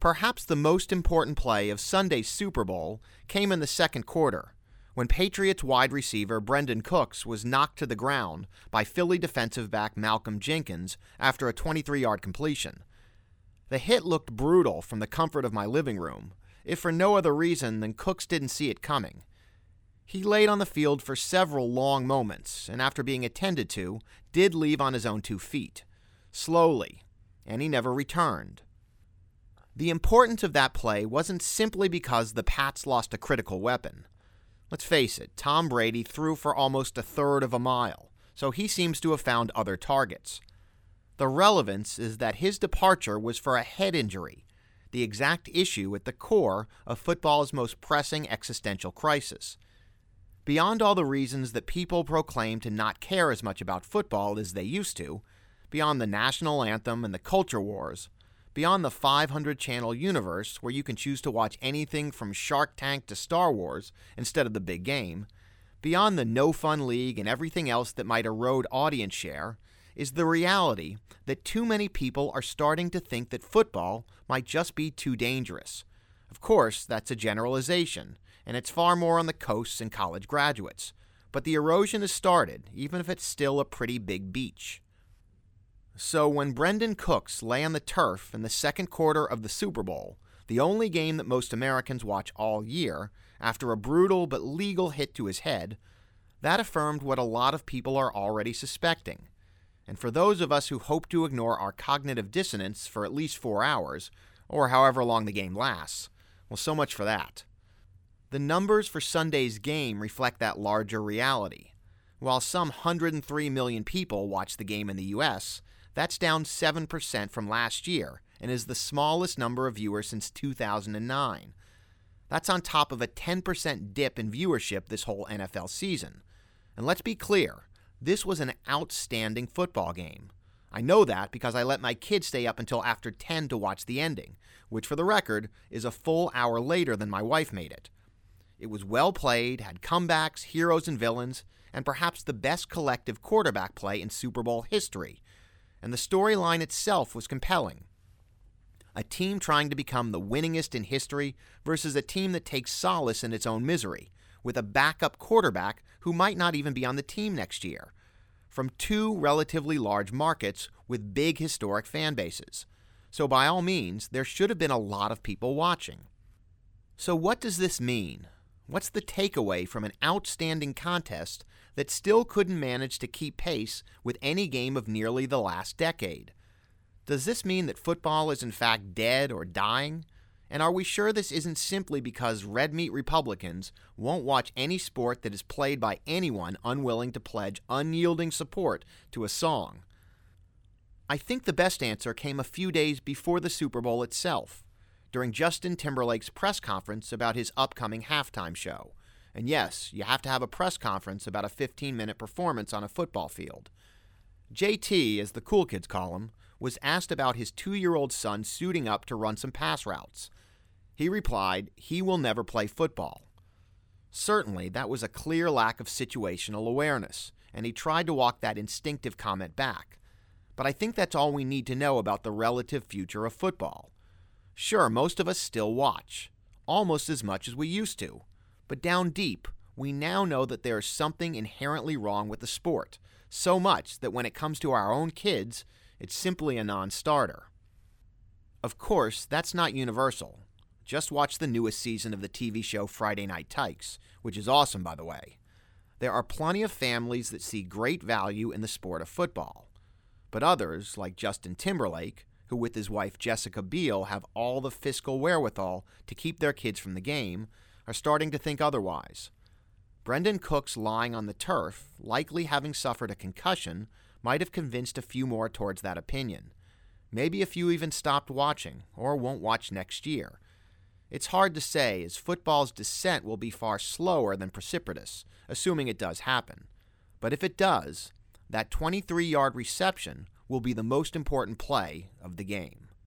Perhaps the most important play of Sunday's Super Bowl came in the second quarter, when Patriots wide receiver Brandin Cooks was knocked to the ground by Philly defensive back Malcolm Jenkins after a 23-yard completion. The hit looked brutal from the comfort of my living room, if for no other reason than Cooks didn't see it coming. He laid on the field for several long moments, and after being attended to, did leave on his own 2 feet. Slowly, and he never returned. The importance of that play wasn't simply because the Pats lost a critical weapon. Let's face it, Tom Brady threw for almost a third of a mile, so he seems to have found other targets. The relevance is that his departure was for a head injury, the exact issue at the core of football's most pressing existential crisis. Beyond all the reasons that people proclaim to not care as much about football as they used to, beyond the national anthem and the culture wars, beyond the 500-channel universe where you can choose to watch anything from Shark Tank to Star Wars instead of the big game, beyond the no-fun league and everything else that might erode audience share, is the reality that too many people are starting to think that football might just be too dangerous. Of course, that's a generalization, and it's far more on the coasts and college graduates, but the erosion has started, even if it's still a pretty big beach. So when Brandin Cooks lay on the turf in the second quarter of the Super Bowl, the only game that most Americans watch all year, after a brutal but legal hit to his head, that affirmed what a lot of people are already suspecting. And for those of us who hope to ignore our cognitive dissonance for at least 4 hours, or however long the game lasts, well, so much for that. The numbers for Sunday's game reflect that larger reality. While some 103 million people watched the game in the U.S., that's down 7% from last year and is the smallest number of viewers since 2009. That's on top of a 10% dip in viewership this whole NFL season. And let's be clear, this was an outstanding football game. I know that because I let my kids stay up until after 10 to watch the ending, which for the record is a full hour later than my wife made it. It was well played, had comebacks, heroes and villains, and perhaps the best collective quarterback play in Super Bowl history. And the storyline itself was compelling. A team trying to become the winningest in history versus a team that takes solace in its own misery, with a backup quarterback who might not even be on the team next year, from 2 relatively large markets with big historic fan bases. So by all means, there should have been a lot of people watching. So what does this mean? What's the takeaway from an outstanding contest that still couldn't manage to keep pace with any game of nearly the last decade? Does this mean that football is in fact dead or dying? And are we sure this isn't simply because red meat Republicans won't watch any sport that is played by anyone unwilling to pledge unyielding support to a song? I think the best answer came a few days before the Super Bowl itself, during Justin Timberlake's press conference about his upcoming halftime show. And yes, you have to have a press conference about a 15-minute performance on a football field. JT, as the cool kids call him, was asked about his 2-year-old son suiting up to run some pass routes. He replied, he will never play football. Certainly, that was a clear lack of situational awareness, and he tried to walk that instinctive comment back. But I think that's all we need to know about the relative future of football. Sure, most of us still watch, almost as much as we used to. But down deep, we now know that there is something inherently wrong with the sport, so much that when it comes to our own kids, it's simply a non-starter. Of course, that's not universal. Just watch the newest season of the TV show Friday Night Tykes, which is awesome, by the way. There are plenty of families that see great value in the sport of football. But others, like Justin Timberlake, who with his wife Jessica Biel have all the fiscal wherewithal to keep their kids from the game, are starting to think otherwise. Brandin Cooks lying on the turf, likely having suffered a concussion, might have convinced a few more towards that opinion. Maybe a few even stopped watching, or won't watch next year. It's hard to say, as football's descent will be far slower than precipitous, assuming it does happen. But if it does, that 23-yard reception will be the most important play of the game.